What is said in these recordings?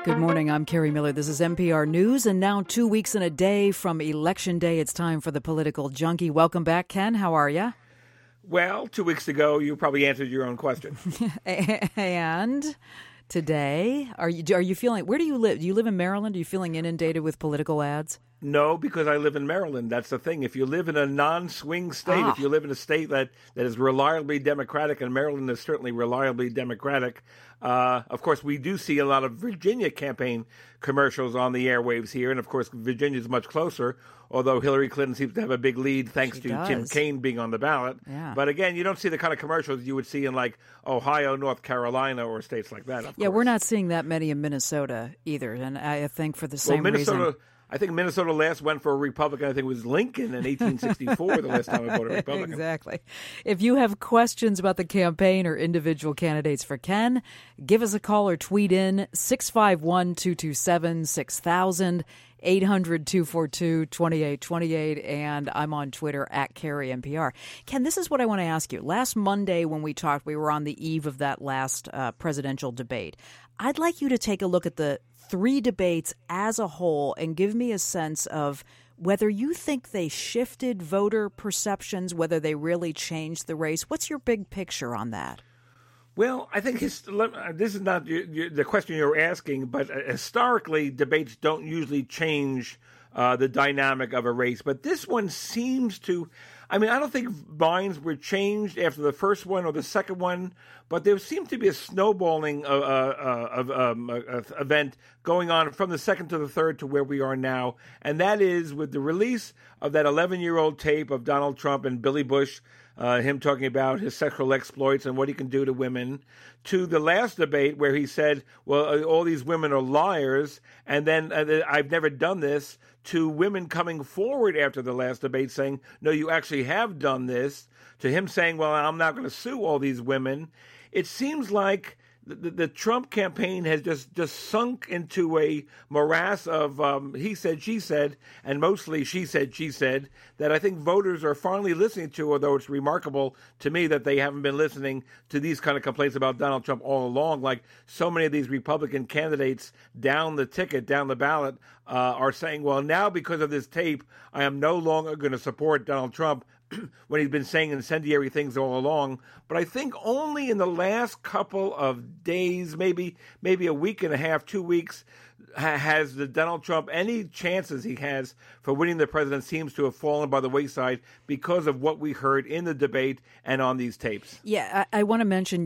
Good morning, I'm Carrie Miller. This is NPR News, and now 2 weeks and a day from Election Day, it's time for the Political Junkie. Welcome back, Ken. How are you? Well, 2 weeks ago, you probably answered your own question. And today, are you feeling, where do you live? Do you live in Maryland? Are you feeling inundated with political ads? No, because I live in Maryland. That's the thing. If you live in a non-swing state, if you live in a state that is reliably Democratic, and Maryland is certainly reliably Democratic, of course, we do see a lot of Virginia campaign commercials on the airwaves here. And, of course, Virginia is much closer, although Hillary Clinton seems to have a big lead thanks to Tim Kaine being on the ballot. Yeah. But, again, you don't see the kind of commercials you would see in, like, Ohio, North Carolina, or states like that, of course. We're not seeing that many in Minnesota either. And I think for the same reason. I think Minnesota last went for a Republican. I think it was Lincoln in 1864, the last time I voted Republican. Exactly. If you have questions about the campaign or individual candidates for Ken, give us a call or tweet in 651-227-6000, 800-242-2828, and I'm on Twitter at CarrieNPR. Ken, this is what I want to ask you. Last Monday when we talked, we were on the eve of that last presidential debate. I'd like you to take a look at the three debates as a whole and give me a sense of whether you think they shifted voter perceptions, whether they really changed the race. What's your big picture on that? Well, I think this is not the question you're asking, but historically, debates don't usually change the dynamic of a race. But this one seems to, I don't think minds were changed after the first one or the second one, but there seemed to be a snowballing event going on from the second to the third to where we are now. And that is with the release of that 11-year-old tape of Donald Trump and Billy Bush, him talking about his sexual exploits and what he can do to women, to the last debate where he said, well, all these women are liars, and then I've never done this, to women coming forward after the last debate saying, no, you actually have done this, to him saying, well, I'm not going to sue all these women. It seems like the Trump campaign has just sunk into a morass of he said, she said, and mostly she said, that I think voters are finally listening to, although it's remarkable to me that they haven't been listening to these kind of complaints about Donald Trump all along. Like so many of these Republican candidates down the ticket, down the ballot, are saying, well, now because of this tape, I am no longer going to support Donald Trump when he's been saying incendiary things all along. But I think only in the last couple of days, maybe a week and a half, 2 weeks, has the Donald Trump, any chances he has for winning the president seems to have fallen by the wayside because of what we heard in the debate and on these tapes. Yeah, I want to mention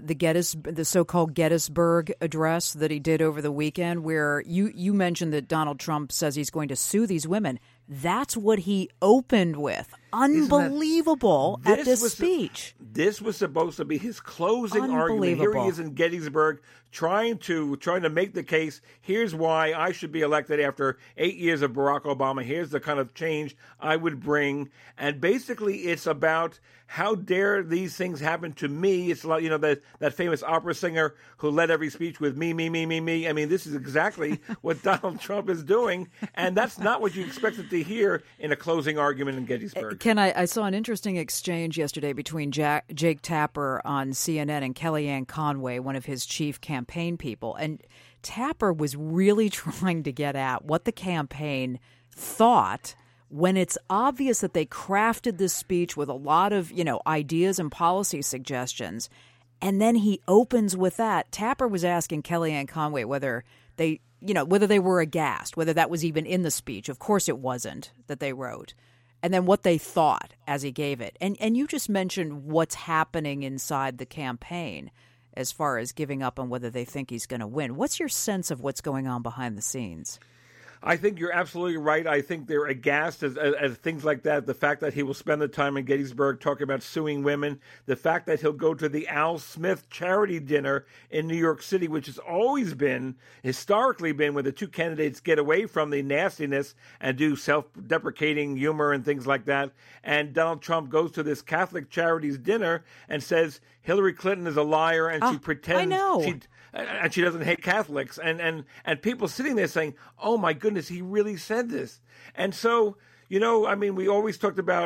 the so-called Gettysburg address that he did over the weekend, where you mentioned that Donald Trump says he's going to sue these women. That's what he opened with. Unbelievable at this speech. This was supposed to be his closing argument. Here he is in Gettysburg trying to make the case. Here's why I should be elected after 8 years of Barack Obama. Here's the kind of change I would bring. And basically it's about how dare these things happen to me. It's like, that famous opera singer who led every speech with me, me, me, me, me. This is exactly what Donald Trump is doing. And that's not what you expected to hear in a closing argument in Gettysburg. Ken, I saw an interesting exchange yesterday between Jake Tapper on CNN and Kellyanne Conway, one of his chief campaign people. And Tapper was really trying to get at what the campaign thought when it's obvious that they crafted this speech with a lot of, ideas and policy suggestions. And then he opens with that. Tapper was asking Kellyanne Conway whether they were aghast, whether that was even in the speech. Of course it wasn't that they wrote. And then what they thought as he gave it. And you just mentioned what's happening inside the campaign as far as giving up on whether they think he's going to win. What's your sense of what's going on behind the scenes? I think you're absolutely right. I think they're aghast as things like that. The fact that he will spend the time in Gettysburg talking about suing women. The fact that he'll go to the Al Smith charity dinner in New York City, which has always been, historically been, where the two candidates get away from the nastiness and do self-deprecating humor and things like that. And Donald Trump goes to this Catholic charities dinner and says Hillary Clinton is a liar and she pretends and she doesn't hate Catholics. And people sitting there saying, oh, my goodness, he really said this. And so, we always talked about,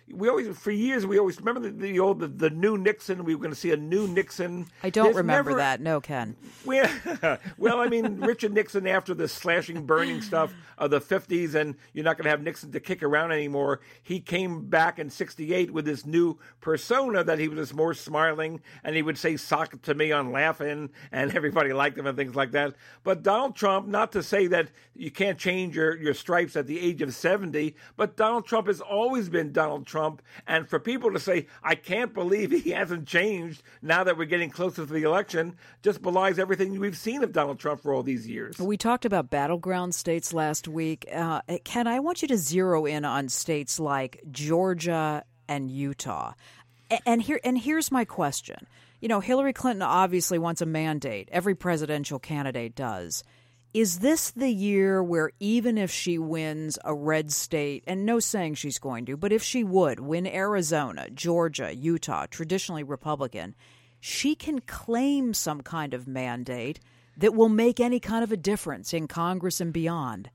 for years, we always remember the new Nixon. We were going to see a new Nixon. I don't remember that. No, Ken. Well, I mean, Richard Nixon after the slashing, burning stuff of the 50s, and you're not going to have Nixon to kick around anymore. He came back in 68 with this new persona that he was more smiling, and he would say "sock it to me" on Laughing, and everybody liked him and things like that. But Donald Trump, not to say that you can't change your stripes at the age of 70, but Donald Trump has always been Donald Trump. And for people to say, I can't believe he hasn't changed now that we're getting closer to the election, just belies everything we've seen of Donald Trump for all these years. We talked about battleground states last week. Ken, I want you to zero in on states like Georgia and Utah. And here's my question. Hillary Clinton obviously wants a mandate. Every presidential candidate does. Is this the year where even if she wins a red state, and no saying she's going to, but if she would win Arizona, Georgia, Utah, traditionally Republican, she can claim some kind of mandate that will make any kind of a difference in Congress and beyond?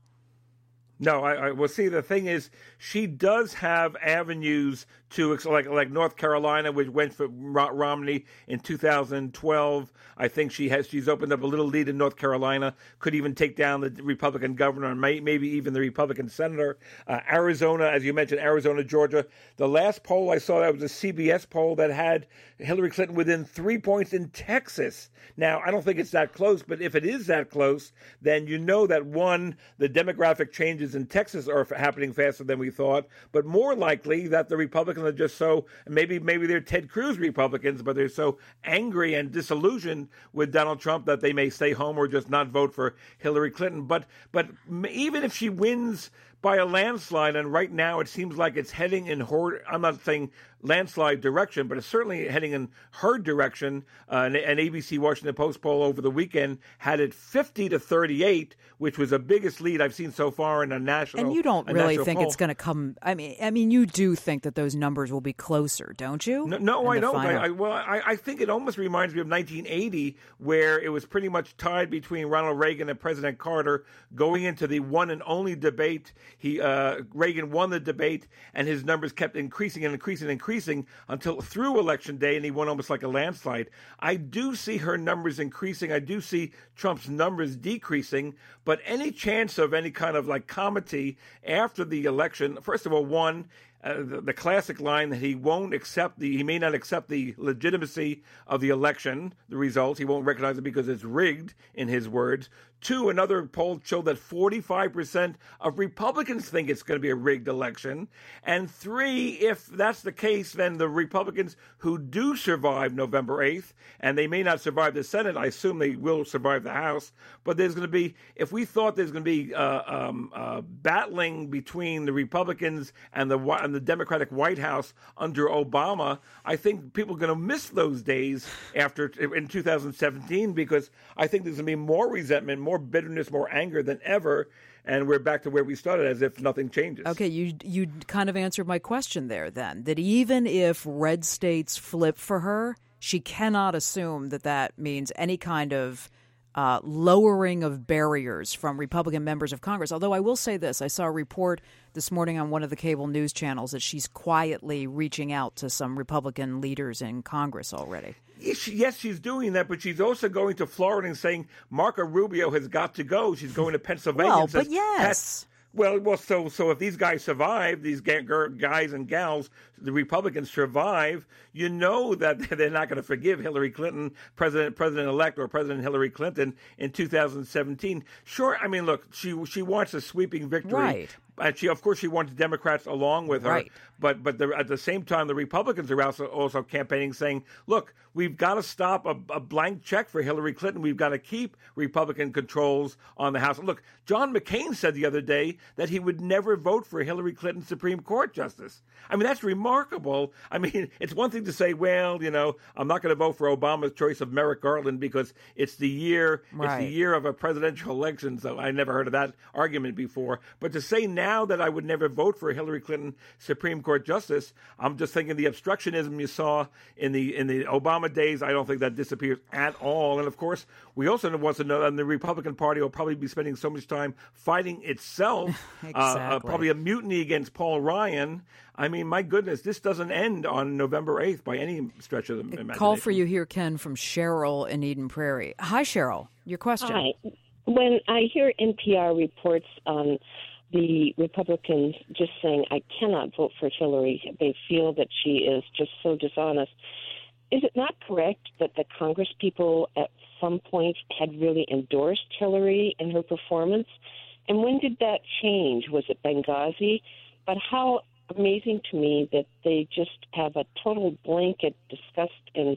No, I will see. The thing is, she does have avenues to, like North Carolina, which went for Romney in 2012. I think she's opened up a little lead in North Carolina. Could even take down the Republican governor and maybe even the Republican senator. Arizona, as you mentioned, Arizona, Georgia. The last poll I saw, that was a CBS poll that had Hillary Clinton within 3 points in Texas. Now, I don't think it's that close, but if it is that close, then you know that, one, the demographic changes in Texas are happening faster than we thought, but more likely that the Republicans are just so, maybe they're Ted Cruz Republicans, but they're so angry and disillusioned with Donald Trump that they may stay home or just not vote for Hillary Clinton. But even if she wins by a landslide, and right now it seems like it's heading in I'm not saying landslide direction, but it's certainly heading in her direction. An ABC Washington Post poll over the weekend had it 50-38, which was the biggest lead I've seen so far in a national. And you don't really think poll. It's going to come? I mean, you do think that those numbers will be closer, don't you? No, I don't. I think it almost reminds me of 1980, where it was pretty much tied between Ronald Reagan and President Carter going into the one and only debate. Reagan won the debate, and his numbers kept increasing until through Election Day, and he won almost like a landslide. I do see her numbers increasing. I do see Trump's numbers decreasing, but any chance of any kind of like comity after the election, first of all, one, the classic line that he may not accept the legitimacy of the election, the results. He won't recognize it because it's rigged, in his words. Two, another poll showed that 45% of Republicans think it's going to be a rigged election. And three, if that's the case, then the Republicans who do survive November 8th, and they may not survive the Senate, I assume they will survive the House, but there's going to be, if we thought there's going to be battling between the Republicans and the Democratic White House under Obama, I think people are going to miss those days in 2017, because I think there's going to be more resentment, more bitterness, more anger than ever, and we're back to where we started, as if nothing changes. Okay, you kind of answered my question there then, that even if red states flip for her, she cannot assume that means any kind of lowering of barriers from Republican members of Congress. Although I will say this, I saw a report this morning on one of the cable news channels that she's quietly reaching out to some Republican leaders in Congress already. Yes, she's doing that, but she's also going to Florida and saying Marco Rubio has got to go. She's going to Pennsylvania. Well, but yes. So if these guys survive, these guys and gals, the Republicans survive, you know that they're not going to forgive Hillary Clinton, President-elect or President Hillary Clinton in 2017. Sure, I mean, look, she wants a sweeping victory. Right. And she wants Democrats along with her. Right. But at the same time, the Republicans are also campaigning, saying, look, we've got to stop a blank check for Hillary Clinton. We've got to keep Republican controls on the House. Look, John McCain said the other day that he would never vote for Hillary Clinton Supreme Court justice. I mean, that's remarkable. I mean, it's one thing to say, well, I'm not going to vote for Obama's choice of Merrick Garland because it's the year of a presidential election. So I never heard of that argument before. But to say now now that I would never vote for a Hillary Clinton Supreme Court justice, I'm just thinking the obstructionism you saw in the Obama days, I don't think that disappears at all. And of course, we also want to know that the Republican Party will probably be spending so much time fighting itself, exactly. probably a mutiny against Paul Ryan. I mean, my goodness, this doesn't end on November 8th by any stretch of the imagination. Call for you here, Ken, from Cheryl in Eden Prairie. Hi, Cheryl. Your question. Hi. When I hear NPR reports on the Republicans just saying, I cannot vote for Hillary, they feel that she is just so dishonest, is it not correct that the Congress people at some point had really endorsed Hillary in her performance? And when did that change? Was it Benghazi? But how amazing to me that they just have a total blanket disgust and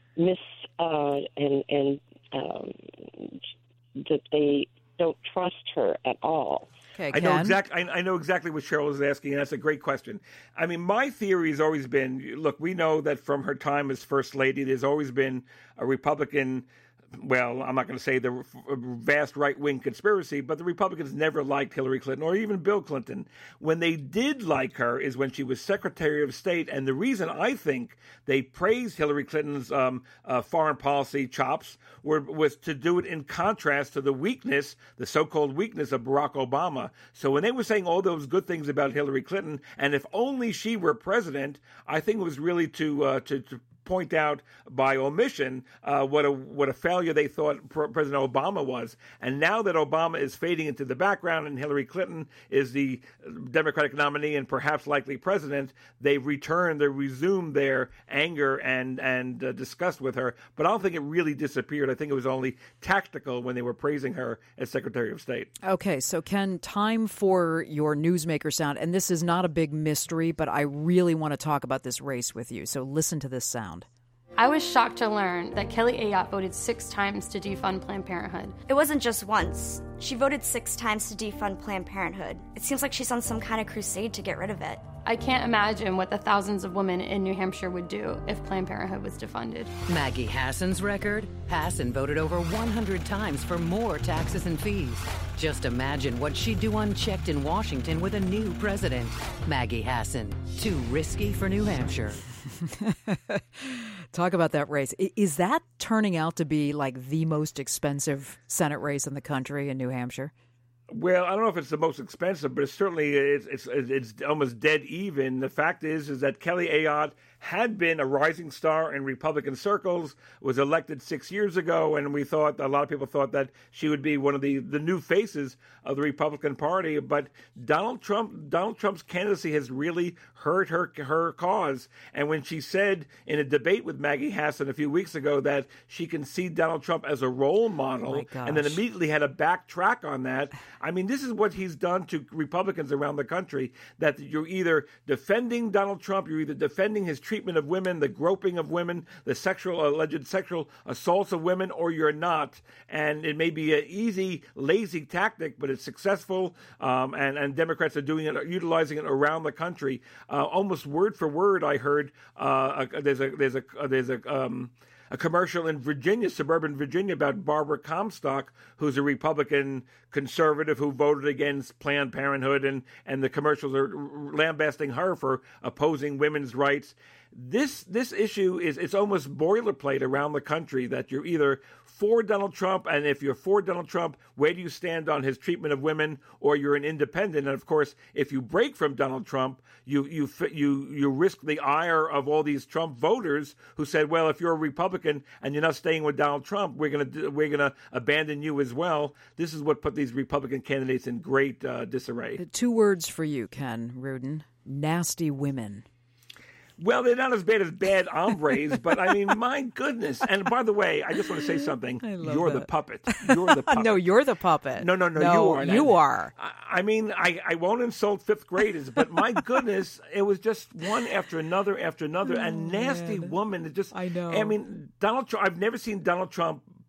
that they don't trust her at all. Okay, I know exactly what Cheryl is asking, and that's a great question. I mean, my theory has always been, look, we know that from her time as First Lady, there's always been a Republican, well, I'm not going to say the vast right-wing conspiracy, but the Republicans never liked Hillary Clinton or even Bill Clinton. When they did like her is when she was Secretary of State, and the reason I think they praised Hillary Clinton's foreign policy chops was to do it in contrast to the weakness, the so-called weakness of Barack Obama. So when they were saying all those good things about Hillary Clinton, and if only she were president, I think it was really to point out by omission what a failure they thought President Obama was. And now that Obama is fading into the background and Hillary Clinton is the Democratic nominee and perhaps likely president, they resumed their anger and disgust with her. But I don't think it really disappeared. I think it was only tactical when they were praising her as Secretary of State. Okay, so Ken, time for your newsmaker sound. And this is not a big mystery, but I really want to talk about this race with you. So listen to this sound. I was shocked to learn that Kelly Ayotte voted 6 times to defund Planned Parenthood. It wasn't just once. She voted 6 times to defund Planned Parenthood. It seems like she's on some kind of crusade to get rid of it. I can't imagine what the thousands of women in New Hampshire would do if Planned Parenthood was defunded. Maggie Hassan's record? Hassan voted over 100 times for more taxes and fees. Just imagine what she'd do unchecked in Washington with a new president. Maggie Hassan, too risky for New Hampshire. Talk about that race. Is that turning out to be like the most expensive Senate race in the country in New Hampshire? Well, I don't know if it's the most expensive, but it's almost dead even. The fact is that Kelly Ayotte had been a rising star in Republican circles, was elected 6 years ago, and a lot of people thought that she would be one of the new faces of the Republican Party. But Donald Trump's candidacy has really hurt her cause. And when she said in a debate with Maggie Hassan a few weeks ago that she can see Donald Trump as a role model, and then immediately had to backtrack on that, I mean, this is what he's done to Republicans around the country, that you're either defending Donald Trump, you're either defending his treatment of women, the groping of women, the alleged sexual assaults of women, or you're not. And it may be an easy, lazy tactic, but it's successful, and Democrats are doing it, utilizing it around the country. Almost word for word, I heard there's a commercial in Virginia, suburban Virginia, about Barbara Comstock, who's a Republican conservative who voted against Planned Parenthood, and the commercials are lambasting her for opposing women's rights. This issue it's almost boilerplate around the country, that you're either for Donald Trump, and if you're for Donald Trump, where do you stand on his treatment of women, or you're an independent. And of course, if you break from Donald Trump, you risk the ire of all these Trump voters who said, well, if you're a Republican and you're not staying with Donald Trump, we're gonna abandon you as well. This is what put these Republican candidates in great disarray. 2 words for you, Ken Rudin: nasty women. Well, they're not as bad hombres, but I mean, my goodness. And by the way, I just want to say something. You're the puppet. You're the puppet. No, you're the puppet. No, you are. You are. I mean, I won't insult 5th graders, but my goodness, it was just one after another, a nasty woman. It just, I know. I mean, Donald Trump, I've never seen Donald Trump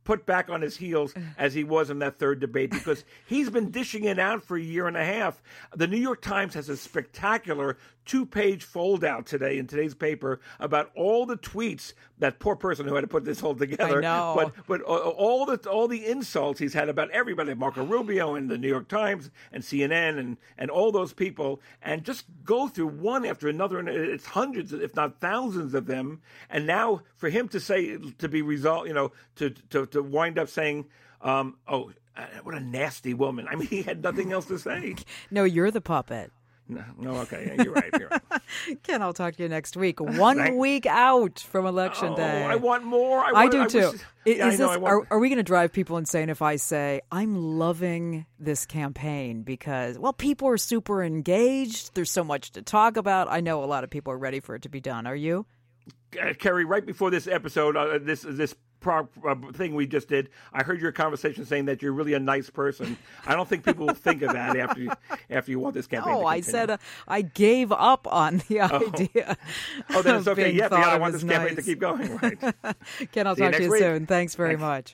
put back on his heels as he was in that third debate, because he's been dishing it out for a year and a half. The New York Times has a spectacular 2-page fold-out today in today's paper about all the tweets, that poor person who had to put this whole together. I know. But all the insults he's had about everybody, Marco Rubio and the New York Times and CNN and all those people, and just go through one after another, and it's hundreds, if not thousands of them. And now for him to say, to be resolved, to wind up saying, what a nasty woman. I mean, he had nothing else to say. No, you're the puppet. No, okay, yeah, you're right. Ken, I'll talk to you next week. 1 week out from Election Day. I want more. I do too. Are we going to drive people insane if I say, I'm loving this campaign because, well, people are super engaged. There's so much to talk about. I know a lot of people are ready for it to be done. Are you? Kerry, right before this episode, this thing we just did, I heard your conversation saying that you're really a nice person. I don't think people will think of that after you want this campaign to continue. I said I gave up on the idea. Oh, then it's okay. Yeah, I want this campaign nice. to keep going. Right. Ken, I'll talk to you soon. Thanks very much.